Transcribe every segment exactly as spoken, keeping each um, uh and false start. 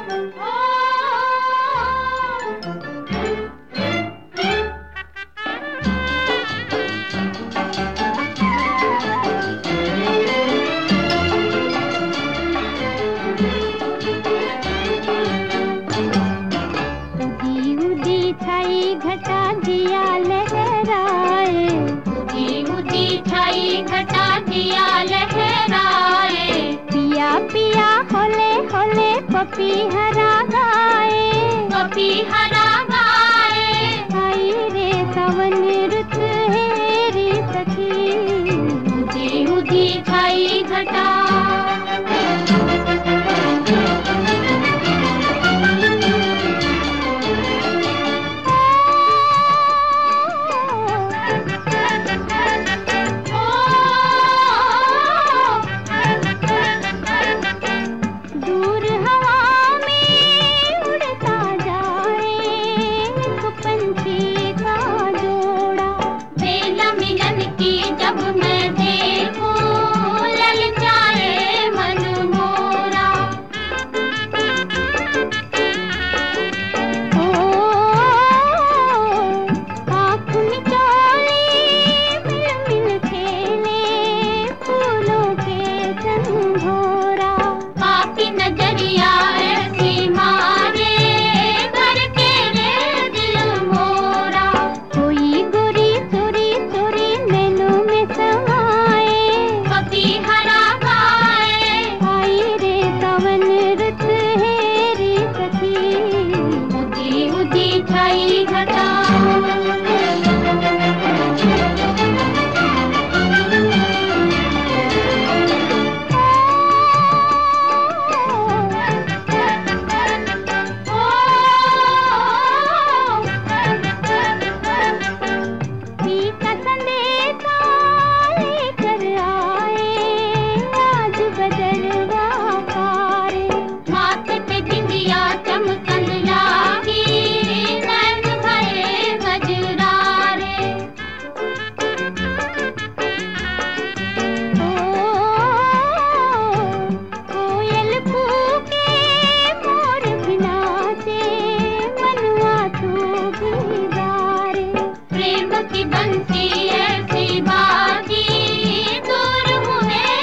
घटा दिया लहराए, उदी उदी छाई घटा दिया लहराए। पिया पिया होले होले पपी हरा गाए, पपी हरा गाए। आई रे सावन रुत है रे सखी, उदी उदी छाई घटा।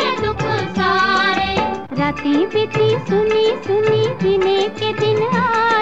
राती बीती सुनी सुनी जीने के दिन आ